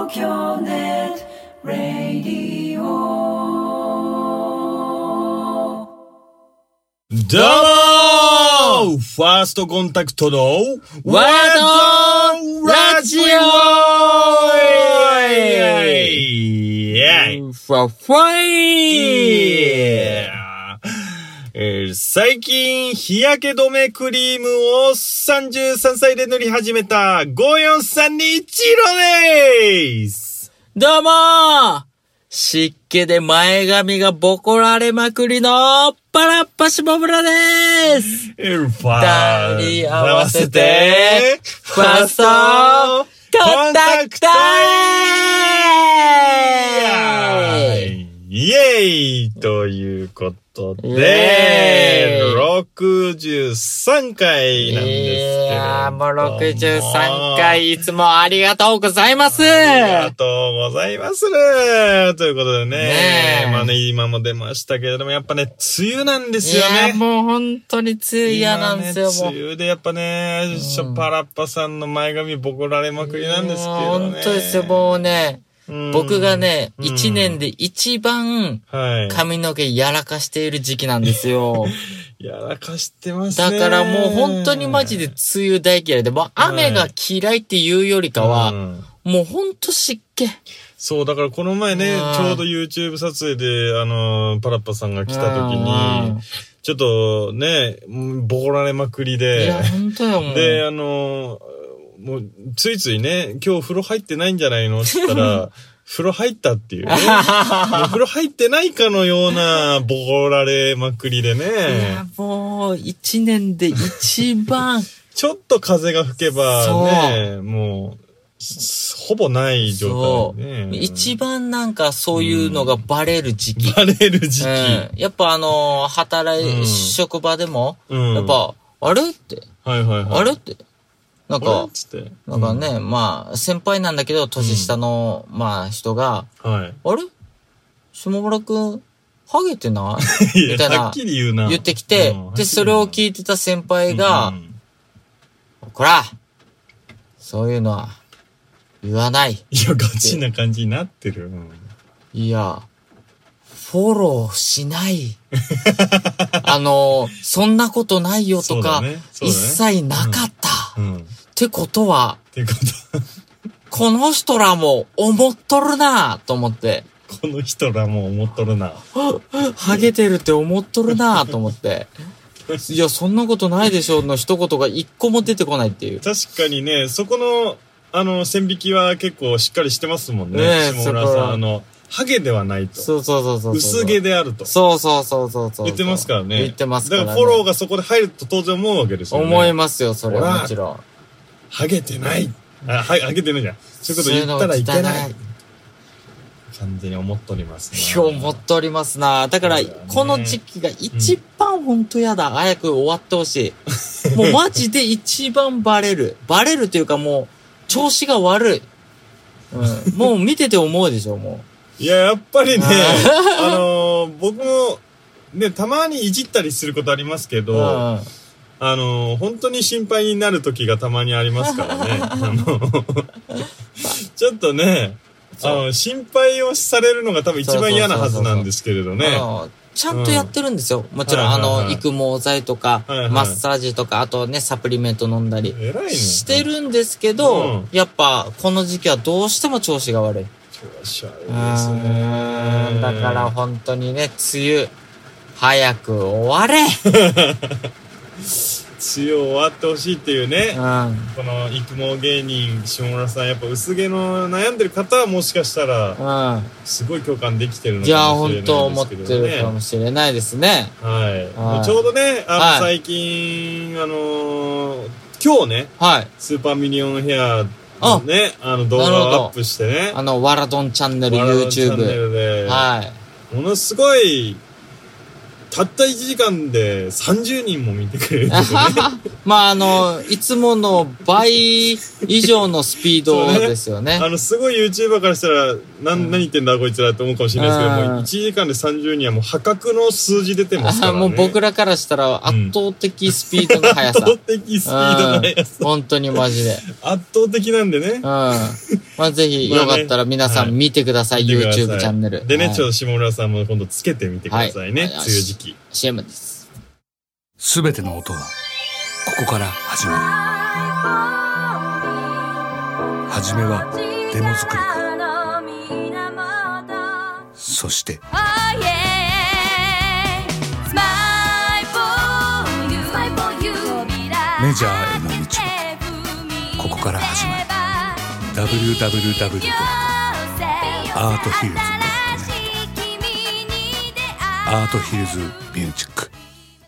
東京ネットラディオ。 どうもファーストコンタクトのワードラジオファファイ最近日焼け止めクリームを33歳で塗り始めた54321です。 どうも湿気で前髪がボコられまくりのパラッパシモブラです。二人合わせてファーストコンタクトイエーイということで、63回なんですけど。 いやー、もう63回、いつもありがとうございます。 ありがとうございますということでね。まあね、今も出ましたけれども、やっぱね、梅雨なんですよね。 いや、もう本当に梅雨嫌なんですよ、もう。 梅雨でやっぱね、パラッパさんの前髪ボコられまくりなんですけどね。 本当ですよ、もうね。僕がね、1年で一番髪の毛やらかしている時期なんですよ。 やらかしてますね。 だからもう本当にマジで梅雨大嫌いで、もう雨が嫌いっていうよりかは、もう本当湿気。 そう、だからこの前ね、ちょうど YouTube 撮影で、パラッパさんが来た時に、ちょっとね、ボコられまくりで。 いや、本当よ、もう。 で、もう、ついついね、今日風呂入ってないんじゃないのって言ったら、風呂入ったっていうね。もう風呂入ってないかのようなボコられまくりでね。いや、もう、一年で一番。 ちょっと風が吹けばね、もう、ほぼない状態ね。 一番なんかそういうのがバレる時期。 バレる時期。 やっぱ職場でも、やっぱ、あれって。 はいはいはい。 あれって。なんかね、まあ、先輩なんだけど、年下の、まあ、人が、あれ下村くん、ハゲてないみたいな。 はっきり言うな。 言ってきて、で、それを聞いてた先輩が、こらそういうのは、言わない。 いや、ガチな感じになってる。 いや、フォローしない。そんなことないよとか、一切なかった。ってことは、この人らも思っとるなと思って。 この人らも思っとるな。 ハゲてるって思っとるなと思って。いや、そんなことないでしょの一言が一個も出てこないっていう。 確かにね、そこの、線引きは結構しっかりしてますもんね。下村さん、ハゲではないと。 そう。 薄毛であると。 そう。 言ってますからね。 言ってますからね。 だからフォローがそこで入ると当然思うわけですよね。 思いますよ、それはもちろん。 ハゲてない。ハゲてないじゃん。そういうこと言ったらいけない。完全に思っとりますね。 思っとりますな。だから、この時期が一番ほんとやだ。早く終わってほしい。もうマジで一番バレる。バレるというかもう、調子が悪い。もう見てて思うでしょ、もう。いや、やっぱりね、僕も、ね、たまにいじったりすることありますけど、本当に心配になる時がたまにありますからね。ちょっとね、心配をされるのが多分一番嫌なはずなんですけれどね。 ちゃんとやってるんですよ。もちろん、育毛剤とか、マッサージとか、あとね、サプリメント飲んだりしてるんですけど、やっぱ、この時期はどうしても調子が悪い。 調子悪いですね。 だから本当にね、梅雨、早く終われ梅雨終わってほしいっていうね、この育毛芸人下村さん、やっぱ薄毛の悩んでる方はもしかしたらすごい共感できてるのかもしれないですけどね。いや、本当思ってるかもしれないですね。 はい。ちょうどね、最近今日ね、スーパーミリオンヘアのね、動画をアップしてね、 ワラドンチャンネル YouTube で、ものすごいたった1時間で30人も見てくれる、ね。 まあいつもの倍以上のスピードですよね。 すごい YouTuber からしたら、何言ってんだこいつらって思うかもしれないですけど、もう1時間で30人はもう破格の数字出てますからね。 もう僕らからしたら圧倒的スピードの速さ。 圧倒的スピードの速さ。 本当にマジで。 圧倒的なんでね。 まあぜひ、よかったら皆さん見てください。YouTube チャンネル。 でね、ちょっと下村さんも今度つけてみてくださいね。梅雨時期。 CM です。 すべての音は、ここから始まる。はじめは、デモ作りから。そして、メジャーへの道はここから始まる。 www.arthillsmusicnet アートヒルズミュージック。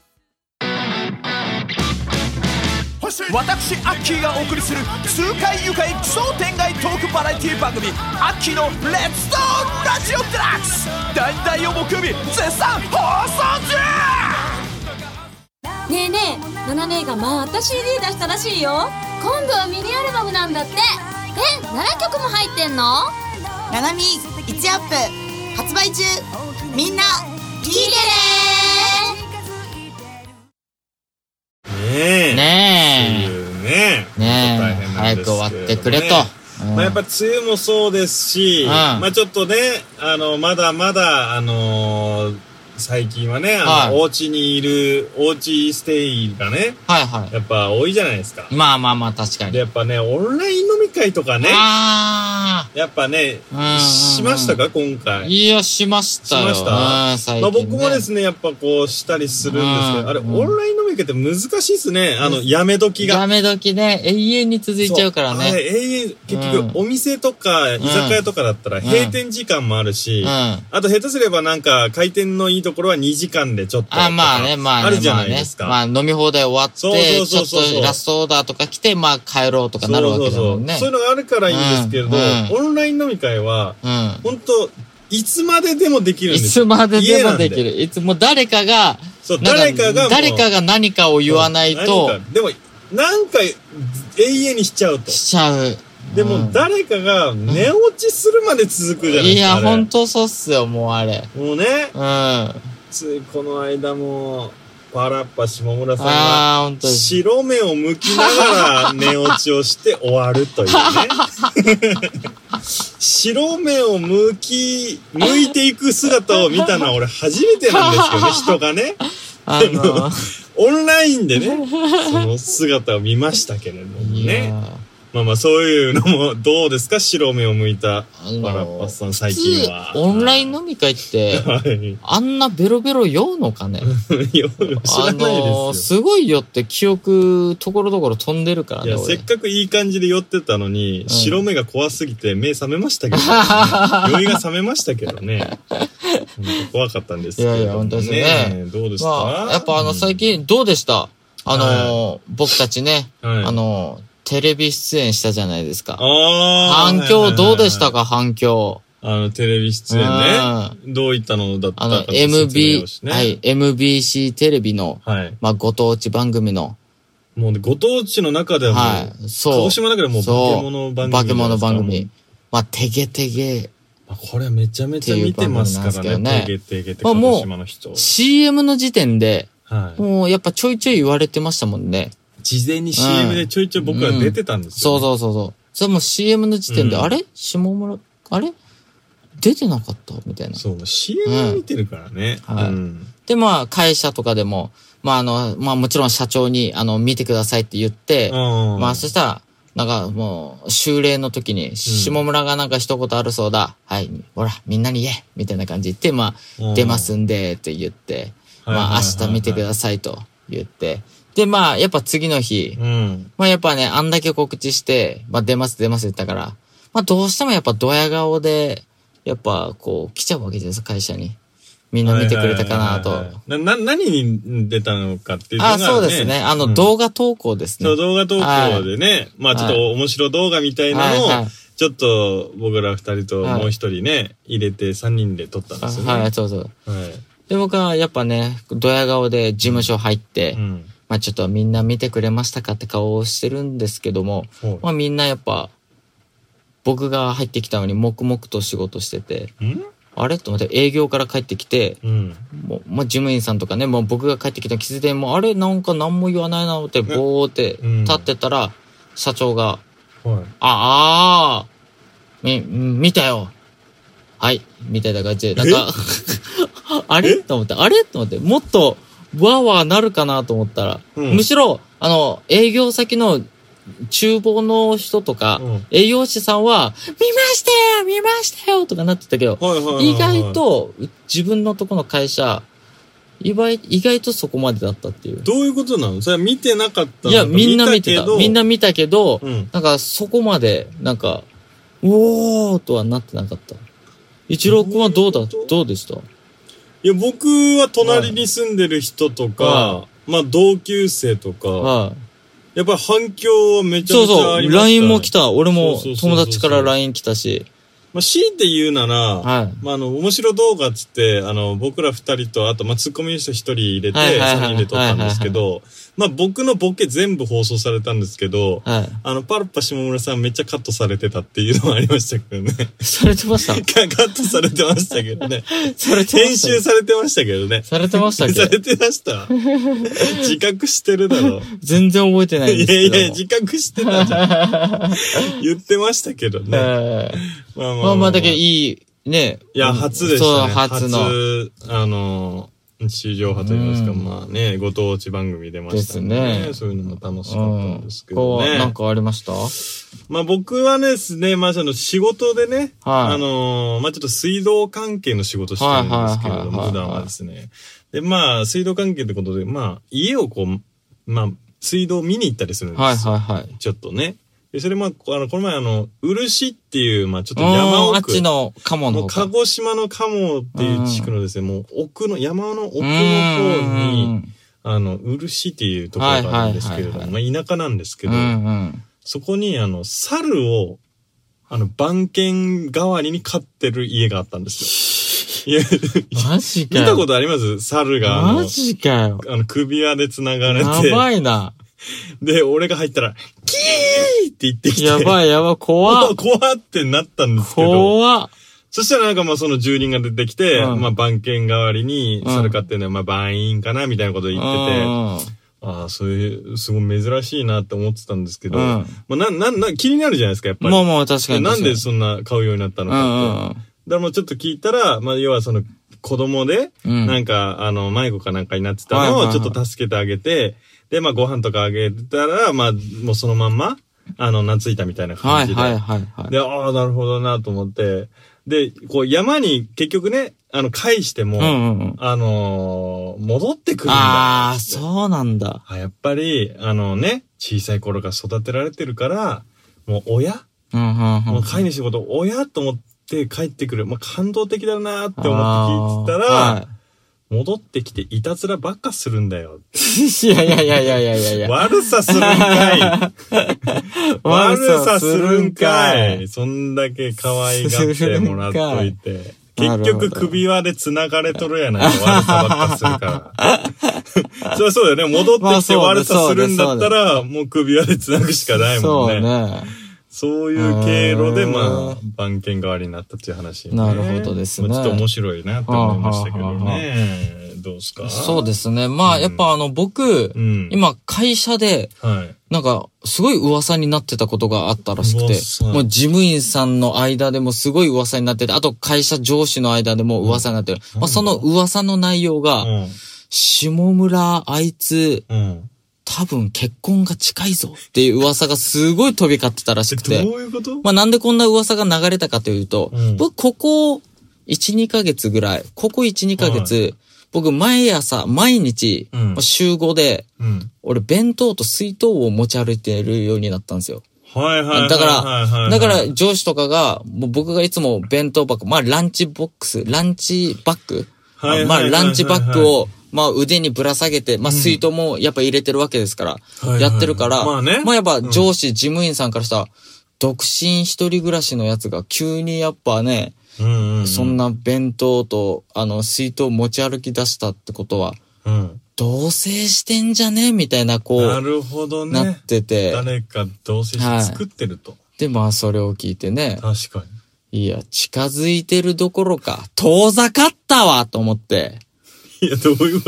私アッキーがお送りする痛快愉快奇想天外トークバラエティ番組アッキーのレッツトーラジオデラックス第2曜木曜日絶賛放送中。 ねえねえ、ナナ姉がまた CD 出したらしいよ。今度はミニアルバムなんだって。7曲も入ってんの？ ナナミ1アップ発売中。みんな聞いてねえ。 ねえ。 大変なんですけれどもね。 早く終わってくれと。 まあやっぱ梅雨もそうですし、まあちょっとね、まだまだ、最近はね、お家にいる、おうちステイがね、やっぱ多いじゃないですか。 まあ確かに。 で、やっぱね、オンライン飲み会とかね、やっぱね、しましたか今回。 いや、しましたよ。 しました。まあ僕もですね、やっぱこうしたりするんですけど、あれ、オンライン飲み会って難しいっすね。やめ時が。 やめ時ね、永遠に続いちゃうからね。 永遠、結局、お店とか、居酒屋とかだったら閉店時間もあるし、あと下手すればなんか、開店のいいところは2時間でちょっと。あるじゃないですか。 まあ飲み放題終わって、ちょっとラストオーダーとか来て、まあ帰ろうとかなるわけだもんね。 そういうのがあるからいいんですけれど、オンライン飲み会は、本当いつまででもできるんですよ。 いつまででもできる。いつも誰かが何かを言わないと。 でも、なんか永遠にしちゃうと。 しちゃう。 でも誰かが寝落ちするまで続くじゃないですか。 いや、ほんとそうっすよ、もうあれ。 もうね。ついこの間も、パラッパ下村さんが白目を向きながら寝落ちをして終わるというね。白目を向いていく姿を見たのは俺初めてなんですけどね、人がね。オンラインでね、その姿を見ましたけれどもね。まあそういうのもどうですか？白目を向いたパラッパさん最近は。 オンライン飲み会って、あんなベロベロ酔うのかね？ 知らないですよ。 すごい酔って記憶ところどころ飛んでるからね。 いや、せっかくいい感じで酔ってたのに、白目が怖すぎて目覚めましたけど、酔いが覚めましたけどね。怖かったんですけどね。 いや、本当ですね。 どうですか？ やっぱ最近どうでした？僕たちね、テレビ出演したじゃないですか。反響どうでしたか？反響。 テレビ出演ね。どういったのだったかと説明をしね。 MBC テレビの、まあ、ご当地番組の。 もうご当地の中ではもう、鹿児島の中でもう化け物番組。 化け物番組。まあ、てげてげ。 これはめちゃめちゃ見てますからね。てげてげって鹿児島の人。 CM の時点で、もうやっぱちょいちょい言われてましたもんね。 事前に CM でちょいちょい僕ら出てたんですよ、ね。 そう。それも CM の時点で、あれ下村、あれ出てなかったみたいな。 そう、CM 見てるからね。 で、まあ、会社とかでも、まあまあもちろん社長に、見てくださいって言って、まあそしたら、なんかもう、修例の時に、下村がなんか一言あるそうだ。はい、ほら、みんなに言えみたいな感じで言って、まあ、出ますんで、って言って、まあ明日見てくださいと言って、で、まあ、やっぱ次の日、まあやっぱね、あんだけ告知して、まあ出ます言ったから、まあどうしてもやっぱドヤ顔で、やっぱこう来ちゃうわけです、会社に。みんな見てくれたかなと。 何に出たのかっていうのがね。 そうですね。動画投稿ですね。 そう、動画投稿でね、まあちょっと面白動画みたいなのを、ちょっと僕ら二人ともう一人ね、入れて3人で撮ったんですよね。 そう。で、僕はやっぱね、ドヤ顔で事務所入って、まあちょっとみんな見てくれましたかって顔をしてるんですけども、まあみんなやっぱ、僕が入ってきたのに黙々と仕事してて、あれと思って営業から帰ってきて、もう、まあ、事務員さんとかね、もう僕が帰ってきたの気づいて、もうあれなんか何も言わないなってボーって立ってたら、社長が、 見たよ。はい。みたいな感じで、なんか、あれと思って、もっと、わーわーなるかなと思ったら、むしろ、営業先の厨房の人とか、営業士さんは、見ましたよとかなってたけど、意外と、自分のとこの会社、意外とそこまでだったっていう。 どういうことなの？それは見てなかったの？ いや、みんな見てた。みんな見たけど、なんかそこまで、なんか、おーとはなってなかった。一郎くんはどうでした？ いや、僕は隣に住んでる人とか、まあ同級生とか、やっぱり反響はめちゃめちゃありましたね。 LINE も来た。俺も友達から LINE 来たし。 まあ、強いて言うなら、まあ、面白動画っつって、僕ら二人と、あと、まあ、ツッコミの人一人入れて、三人で撮ったんですけど、まあ、僕のボケ全部放送されたんですけど、パルパ下村さんめっちゃカットされてたっていうのはありましたけどね。 されてましたカットされてましたけどね。編集されてましたけどね。 されてましたっけ？ されてました。自覚してるだろ。 全然覚えてないんですけど。 いや、自覚してたじゃん。言ってましたけどね。 まあ、だけどいい、ね。 いや、初でしたね。 初の。 史上初と言いますか、まあね、ご当地番組出ましたね。ですね。そういうのも楽しかったんですけどね。 なんかありました？ まあ僕はですね、まあ仕事でね、まあちょっと水道関係の仕事してるんですけれども、普段はですね。で、まあ水道関係ってことで、まあ家をまあ水道見に行ったりするんですよ。ちょっとね。で、それこの前漆っていう、まあちょっと山奥。 あっちの鴨の。 鹿児島の鴨っていう地区のですね、もう山の奥の方に、漆っていうところがあるんですけれども、まあ田舎なんですけど、そこに猿を、番犬代わりに飼ってる家があったんですよ。いや、 マジかよ。 見たことあります？猿がマジかよ。 首輪で繋がれて。 やばいな。 で、俺が入ったら、キーって言ってきて。 やばい、怖っ。 怖ってなったんですけど。 怖っ。 そしたらなんかまあその住人が出てきて、まあ番犬代わりに、猿飼ってるのはまあ番員かなみたいなこと言ってて、ああ、そういう、すごい珍しいなって思ってたんですけど、まあ気になるじゃないですか、やっぱり。 まあ確かに。 なんでそんな買うようになったのかって。だからもうちょっと聞いたら、まあ要はその子供で、なんか迷子かなんかになってたのをちょっと助けてあげて、で、まあ、ご飯とかあげたら、まあ、もうそのまんま、懐いたみたいな感じで。で、ああ、なるほどなと思って。で、こう、山に結局ね、返しても、戻ってくるんだ。 ああ、そうなんだ。 やっぱり、小さい頃から育てられてるから、もう親もう飼い主のこと、親と思って帰ってくる。まあ、感動的だなって思って聞いてたら、戻ってきていたずらばっかするんだよ。 いや。 悪さするんかい。悪さするんかい。そんだけ可愛がってもらっといて。結局首輪で繋がれとるやないか。悪さばっかするから。そりゃそうだよね。戻ってきて悪さするんだったら、もう首輪で繋ぐしかないもんね。そうね。そういう経路で、まあ、番犬代わりになったっていう話、ね。 なるほどですね。 ちょっと面白いなって思いましたけどね。どうですか？ そうですね。まあ、やっぱ僕、今会社で、なんか、すごい噂になってたことがあったらしくて、もう事務員さんの間でもすごい噂になってて、あと会社上司の間でも噂になってる。まあ、その噂の内容が、下村あいつ、多分結婚が近いぞっていう噂がすごい飛び交ってたらしくて。 どういうこと？ まあなんでこんな噂が流れたかというと、僕ここ1、2ヶ月ぐらい、僕毎日、週5で、俺弁当と水筒を持ち歩いてるようになったんですよ。だから上司とかが、もう僕がいつも弁当箱、まあランチバッグまあランチバッグを、まあ腕にぶら下げて、まあ水筒もやっぱ入れてるわけですから、やってるから、まあやっぱ上司、事務員さんからしたら、独身一人暮らしのやつが急にやっぱね、そんな弁当と水筒持ち歩き出したってことは、同棲してんじゃねみたいななるほどね。 なってて。 誰か同棲して作ってると。 で、まあそれを聞いてね。 確かに。いや、近づいてるどころか、遠ざかったわと思って。 いや、どういうこと？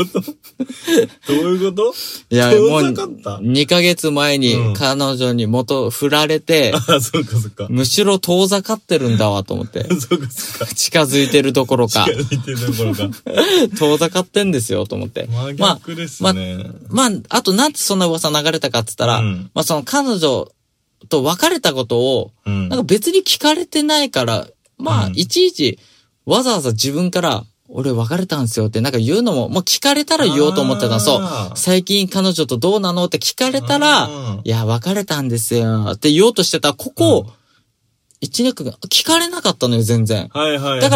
どういうこと？ いや、もう遠ざかった？ 2 ヶ月前に彼女に振られて、 あ、そうかそうか。 むしろ遠ざかってるんだわと思って。 そうかそうか。 近づいてるどころか。 近づいてるどころか。 遠ざかってんですよと思って。 真逆ですね。 まあ、あとなんでそんな噂流れたかって言ったら、まあその彼女と別れたことを、なんか別に聞かれてないから、まあ、いちいちわざわざ自分から、俺別れたんですよってなんか言うのも、もう聞かれたら言おうと思ってた。そう。最近彼女とどうなのって聞かれたら、いや、別れたんですよって言おうとしてた。ここ、1年間聞かれなかったのよ、全然。 はいはい。 だから、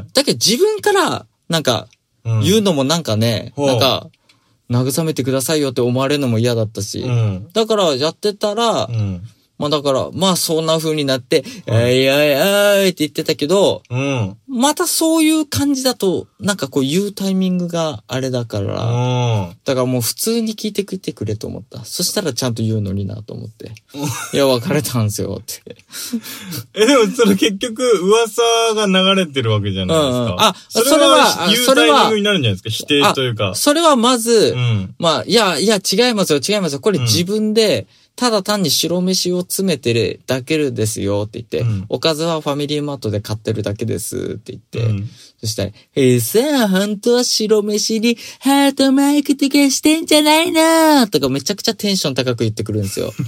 だけど自分から、なんか、言うのもなんかね、なんか、慰めてくださいよって思われるのも嫌だったし。だからやってたら、まあだから、まあそんな風になって、あいって言ってたけど、またそういう感じだと、なんかこう言うタイミングがあれだから、だからもう普通に聞いてきてくれと思った。そしたらちゃんと言うのになと思って。いや、別れたんですよって。 でもそれ結局噂が流れてるわけじゃないですか。あ、 それは、 言うタイミングになるんじゃないですか、否定というか。 それはまず、まあ、いや、違いますよ。これ自分で、ただ単に白飯を詰めてるだけですよって言って、おかずはファミリーマートで買ってるだけですって言って、そしたら、さあ、本当は白飯にハートマークとかしてんじゃないのとかめちゃくちゃテンション高く言ってくるんですよ。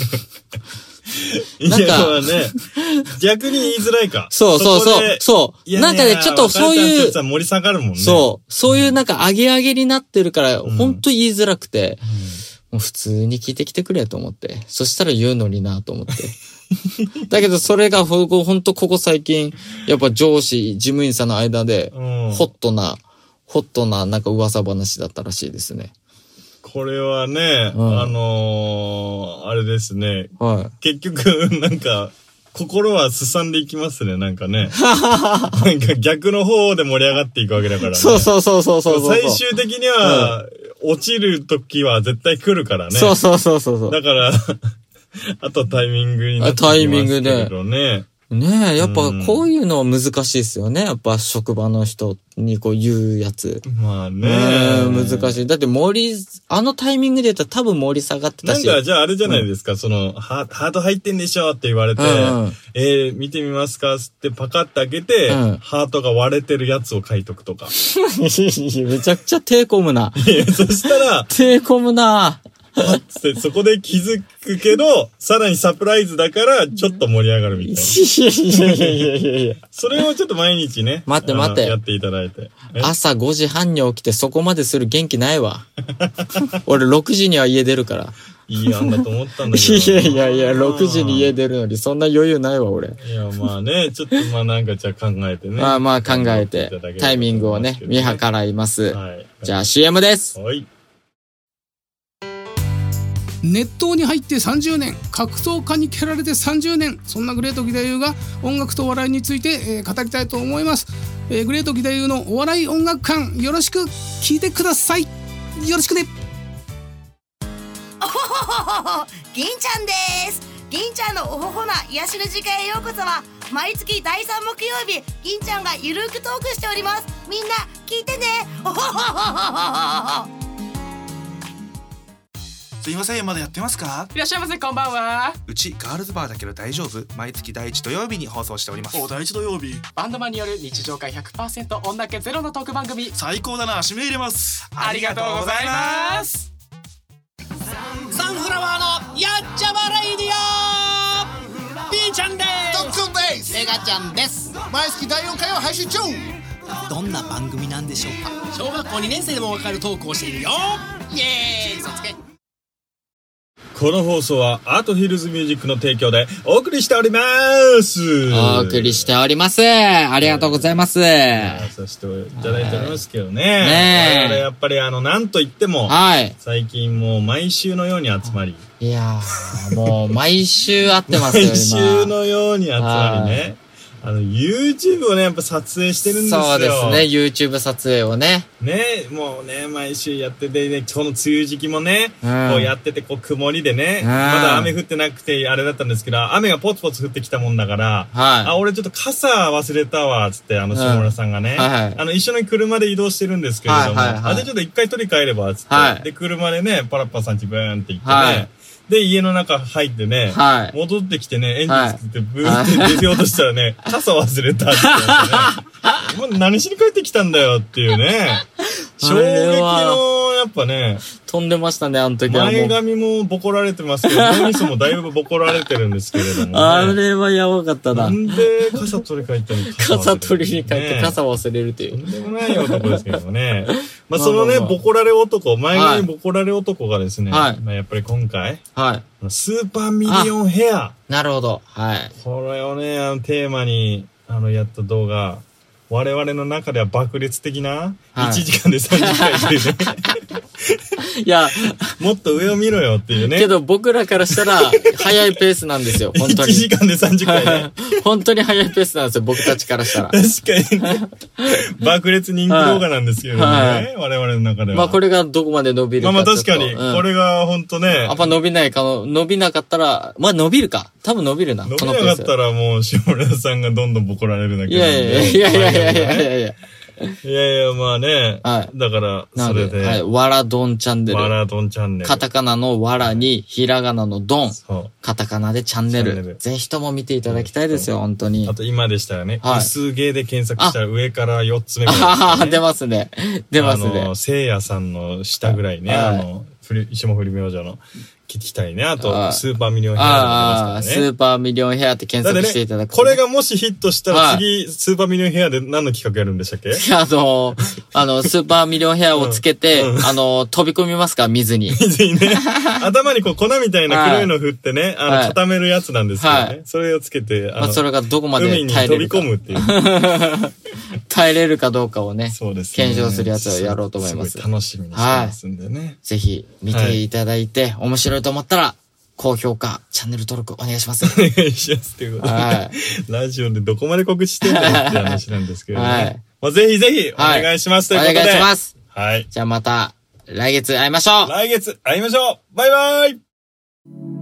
なんか、ね、逆に言いづらいか。 そう。なんかね、ちょっとそういう、 盛り下がるもんね。 そういうなんか上げになってるから、ほんと言いづらくて、もう普通に聞いてきてくれと思って。そしたら言うのになと思って。だけどそれがほんとここ最近、やっぱ上司、事務員さんの間で、ホットななんか噂話だったらしいですね。 これはね、あれですね。結局、なんか、心はすさんでいきますね、なんかね。なんか逆の方で盛り上がっていくわけだからね。 そう。最終的には、落ちる時は絶対来るからね。 そう。 だから、あとタイミングになってきますけどね。タイミングで。 ねえ、やっぱこういうの難しいですよね。やっぱ職場の人にこう言うやつ。 まあね。 難しい。だってあのタイミングで言ったら多分盛り下がってたし。 なんかじゃああれじゃないですか、その、ハート入ってんでしょって言われて、見てみますかってパカッて開けて、ハートが割れてるやつを書いとくとか。 めちゃくちゃ手込むな。 そしたら、 手込むな。 そこで気づくけど、さらにサプライズだから、ちょっと盛り上がるみたいな。いや。それをちょっと毎日ね。 待って。 やっていただいて。 朝5時半に起きてそこまでする元気ないわ。俺6時には家出るから。 いい案だと思ったんだけど。 いや、6時に家出るのにそんな余裕ないわ、俺。 いや、まあね、ちょっとまあなんかじゃあ考えてね。 まあ考えて、タイミングをね、見計らいます。じゃあ CM です。 はい。 熱湯に入って30年、格闘家に蹴られて30年、そんなグレート義太夫が音楽とお笑いについて、語りたいと思います。グレート義太夫のお笑い音楽館、よろしく聞いてください。よろしくね。 おほほほほ、銀ちゃんです。銀ちゃんのおほほな癒しの時間へようこそは。毎月第3木曜日、銀ちゃんがゆるくトークしております。みんな聞いてね。おほほほほほ。 すいません、まだやってますか？ いらっしゃいませ、こんばんは。 うちガールズバーだけど大丈夫？毎月第1土曜日に放送しております。 第1土曜日、バンドマンによる日常会 100% 女気ゼロのトーク番組。 最高だな、締め入れます。 ありがとうございます。サンフラワーのやっちゃまレイディオ、 B ちゃんです。 ドックンです。 メガちゃんです。 毎月第4回を配信中。 どんな番組なんでしょうか？ 小学校2年生でもわかるトークをしているよ。イエーイ、嘘つけ。 この放送はアートヒルズミュージックの提供でお送りしております。 お送りしております。ありがとうございます。 させていただいておりますけどね。我々やっぱりなんといっても、最近もう毎週のように集まり。 いやー、もう毎週会ってますよ、 毎週のように集まりね。 YouTube をね、やっぱ撮影してるんですよ。 そうですね、YouTube 撮影をね。 ね、もうね、毎週やってて、ね、この梅雨時期もね、こうやってて、こう曇りでね、まだ雨降ってなくて、あれだったんですけど、雨がポツポツ降ってきたもんだから、俺ちょっと傘忘れたわ、つって、下村さんがね、一緒に車で移動してるんですけれども、じゃあちょっと一回取り帰れば、つって、で、車でね、パラッパさんちブーンって行ってね、で、家の中入ってね、戻ってきてね、エンジンつけてブーって出ようとしたらね、傘忘れたって言ってね、もう何しに帰ってきたんだよっていうね、衝撃の、やっぱね、 飛んでましたね、あの時はもう。 前髪もボコられてますけど、脳みそもだいぶボコられてるんですけれども、ね。 あれはやばかったな。 なんで傘取り帰ったのに傘取りに帰って傘忘れるという。 とんでもない男ですけどもね。まあそのね、ボコられ男、前髪ボコられ男がですね、まあやっぱり今回、スーパーミリオンヘア。 なるほど。はい。 これをね、テーマに、やった動画、我々の中では爆裂的な、1時間で30回っていうね。 いや、 もっと上を見ろよっていうね。 けど僕らからしたら、早いペースなんですよ、本当に。 1時間で30回ね。 本当に早いペースなんですよ、僕たちからしたら。 確かにね。爆裂人気動画なんですけどね、我々の中では。 まあこれがどこまで伸びるか。 まあ確かに、これが本当ね。 やっぱ伸びなかったら、まあ伸びるか。多分伸びるな。 伸びなかったらもう、下村さんがどんどんボコられるだけなんで。いや、 まあね。だから、それで。 わらどんチャンネル。 わらどんチャンネル。 カタカナのわらに、ひらがなのどん。カタカナでチャンネル。ぜひとも見ていただきたいですよ、本当に。 あと今でしたらね、薄毛で検索したら上から4つ目ぐらい。 出ますね。出ますね。 聖夜さんの下ぐらいね、霜降り明星の。聞きたいね。あと、スーパーミリオンヘアが出ますからね。 スーパーミリオンヘアって検索していただく、 これがもしヒットしたら次、スーパーミリオンヘアで何の企画やるんでしたっけ？ スーパーミリオンヘアをつけて、飛び込みますか？水に。 水にね。頭にこう粉みたいな黒いの振ってね、固めるやつなんですけどね。それをつけて、 それがどこまで耐えれるか。 海に飛び込むっていう。 耐えれるかどうかをね、検証するやつをやろうと思います。 すごい楽しみにしてますんでね。 ぜひ見ていただいて、面白いと思ったら、高評価、チャンネル登録お願いします。 お願いします。ということで、ラジオでどこまで告知してんだよって話なんですけどね。ぜひぜひお願いしますということで。 お願いします。 はい。 じゃあまた来月会いましょう。 来月会いましょう。バイバイ。